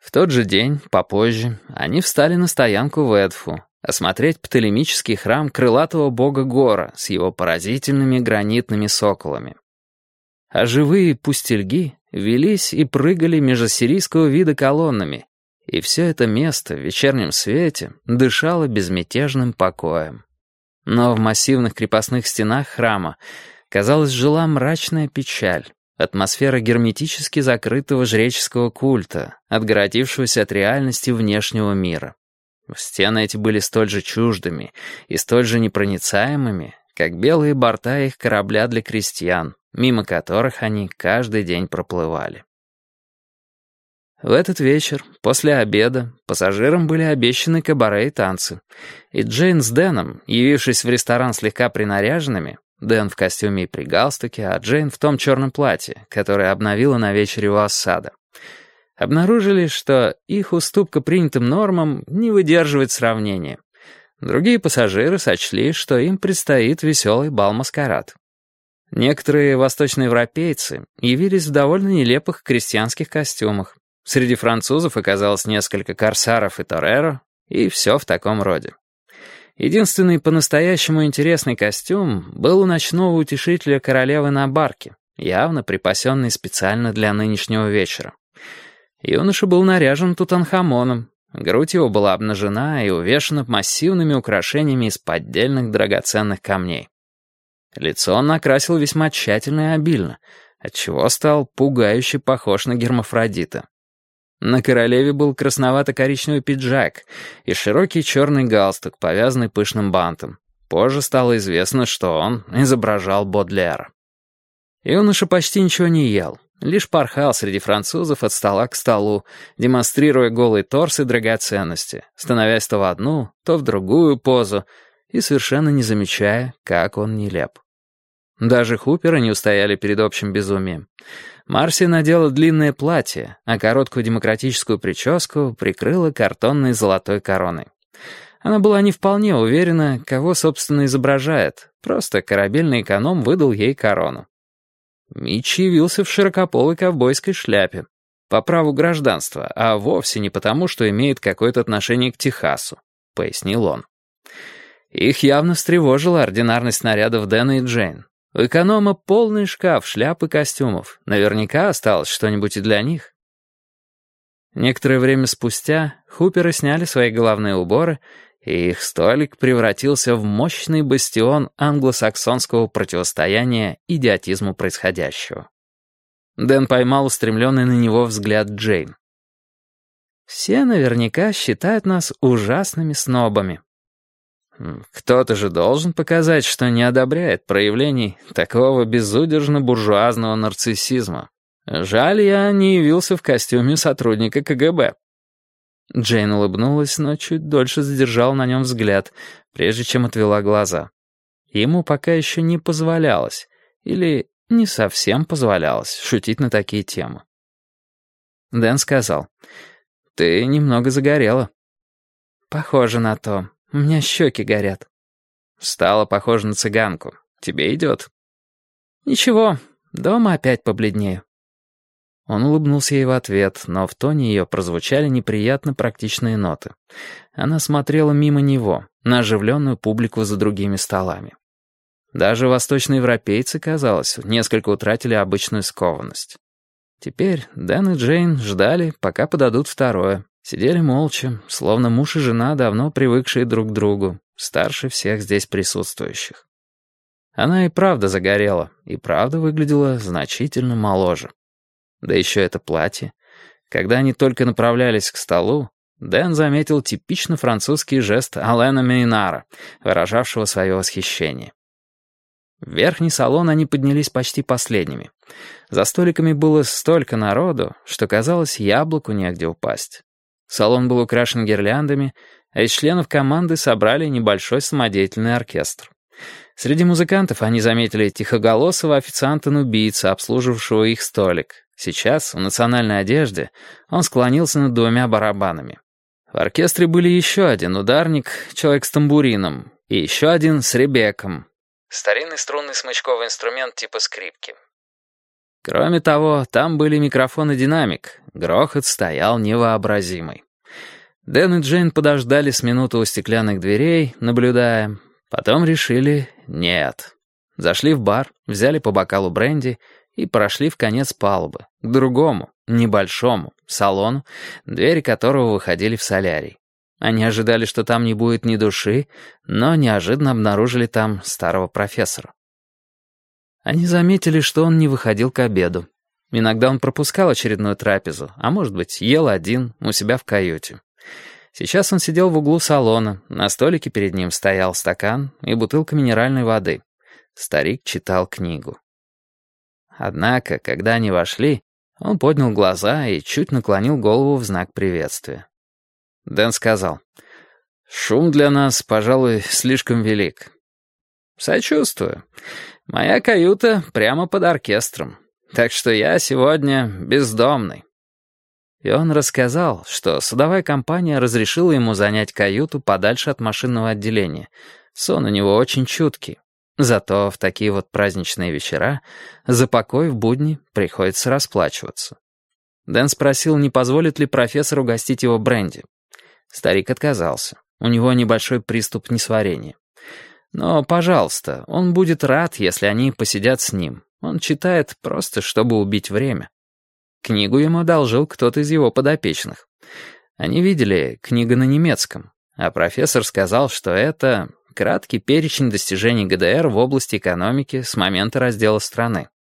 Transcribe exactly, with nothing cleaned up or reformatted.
В тот же день, попозже, они встали на стоянку в Эдфу, осмотреть птолемический храм крылатого бога Гора с его поразительными гранитными соколами. А живые пустельги велись и прыгали межассирийского вида колоннами, и все это место в вечернем свете дышало безмятежным покоем. Но в массивных крепостных стенах храма, казалось, жила мрачная печаль, атмосфера герметически закрытого жреческого культа, отгородившегося от реальности внешнего мира. Стены эти были столь же чуждыми и столь же непроницаемыми, как белые борта их корабля для крестьян, мимо которых они каждый день проплывали. В этот вечер, после обеда, пассажирам были обещаны кабаре и танцы, и Джейн с Дэном, явившись в ресторан слегка принаряженными, Дэн в костюме и при галстуке, а Джейн в том черном платье, которое обновила на вечере у Ассада, обнаружили, что их уступка принятым нормам не выдерживает сравнения. Другие пассажиры сочли, что им предстоит веселый бал-маскарад. Некоторые восточноевропейцы явились в довольно нелепых крестьянских костюмах. Среди французов оказалось несколько корсаров и тореро, и все в таком роде. Единственный по-настоящему интересный костюм был у ночного утешителя королевы на барке, явно припасенный специально для нынешнего вечера. Юноша был наряжен Тутанхамоном, грудь его была обнажена и увешана массивными украшениями из поддельных драгоценных камней. Лицо он накрасил весьма тщательно и обильно, отчего стал пугающе похож на гермафродита. На королеве был красновато-коричневый пиджак и широкий черный галстук, повязанный пышным бантом. Позже стало известно, что он изображал Бодлера. Юноша почти ничего не ел, лишь порхал среди французов от стола к столу, демонстрируя голый торс и драгоценности, становясь то в одну, то в другую позу и совершенно не замечая, как он нелеп. Даже хуперы не устояли перед общим безумием. Марси надела длинное платье, а короткую демократическую прическу прикрыла картонной золотой короной. Она была не вполне уверена, кого, собственно, изображает, просто корабельный эконом выдал ей корону. Митч явился в широкополой ковбойской шляпе, по праву гражданства, а вовсе не потому, что имеет какое-то отношение к Техасу, пояснил он. Их явно встревожила ординарность нарядов Дэна и Джейн. У эконома полный шкаф шляп и костюмов. Наверняка осталось что-нибудь и для них. Некоторое время спустя хуперы сняли свои головные уборы, и их столик превратился в мощный бастион англосаксонского противостояния идиотизму происходящего. Дэн поймал устремленный на него взгляд Джейн. «Все наверняка считают нас ужасными снобами». Кто-то же должен показать, что не одобряет проявлений такого безудержно-буржуазного нарциссизма. Жаль, я не явился в костюме сотрудника ка гэ бэ. Джейн улыбнулась, но чуть дольше задержала на нем взгляд, прежде чем отвела глаза. Ему пока еще не позволялось, или не совсем позволялось, шутить на такие темы. Дэн сказал: «Ты немного загорела». «Похоже на то. У меня щеки горят». «Стала похожа на цыганку. Тебе идет». «Ничего, дома опять побледнею». Он улыбнулся ей в ответ, но в тоне ее прозвучали неприятно практичные ноты. Она смотрела мимо него, на оживленную публику за другими столами. Даже восточноевропейцы, казалось, несколько утратили обычную скованность. Теперь Дэн и Джейн ждали, пока подадут второе. Сидели молча, словно муж и жена, давно привыкшие друг к другу, старше всех здесь присутствующих. Она и правда загорела, и правда выглядела значительно моложе. Да еще это платье. Когда они только направлялись к столу, Дэн заметил типично французский жест Алена Мейнара, выражавшего свое восхищение. В верхний салон они поднялись почти последними. За столиками было столько народу, что, казалось, яблоку негде упасть. Салон был украшен гирляндами, а из членов команды собрали небольшой самодеятельный оркестр. Среди музыкантов они заметили тихоголосого официанта-нубийца, обслуживавшего их столик. Сейчас, в национальной одежде, он склонился над двумя барабанами. В оркестре были еще один ударник, человек с тамбурином, и еще один с ребеком. Старинный струнный смычковый инструмент типа скрипки. Кроме того, там были микрофон и динамик. Грохот стоял невообразимый. Дэн и Джейн подождали с минуту у стеклянных дверей, наблюдая. Потом решили «нет». Зашли в бар, взяли по бокалу бренди и прошли в конец палубы, к другому, небольшому, салону, двери которого выходили в солярий. Они ожидали, что там не будет ни души, но неожиданно обнаружили там старого профессора. Они заметили, что он не выходил к обеду. Иногда он пропускал очередную трапезу, а может быть, ел один у себя в каюте. Сейчас он сидел в углу салона, на столике перед ним стоял стакан и бутылка минеральной воды. Старик читал книгу. Однако, когда они вошли, он поднял глаза и чуть наклонил голову в знак приветствия. Дэн сказал: «Шум для нас, пожалуй, слишком велик». «Сочувствую. Моя каюта прямо под оркестром, так что я сегодня бездомный». И он рассказал, что судовая компания разрешила ему занять каюту подальше от машинного отделения. Сон у него очень чуткий. Зато в такие вот праздничные вечера за покой в будни приходится расплачиваться. Дэн спросил, не позволит ли профессор угостить его бренди. Старик отказался. У него небольшой приступ несварения. Но, пожалуйста, он будет рад, если они посидят с ним. Он читает просто, чтобы убить время. Книгу ему одолжил кто-то из его подопечных. Они видели, книга на немецком, а профессор сказал, что это краткий перечень достижений ГДР в области экономики с момента раздела страны.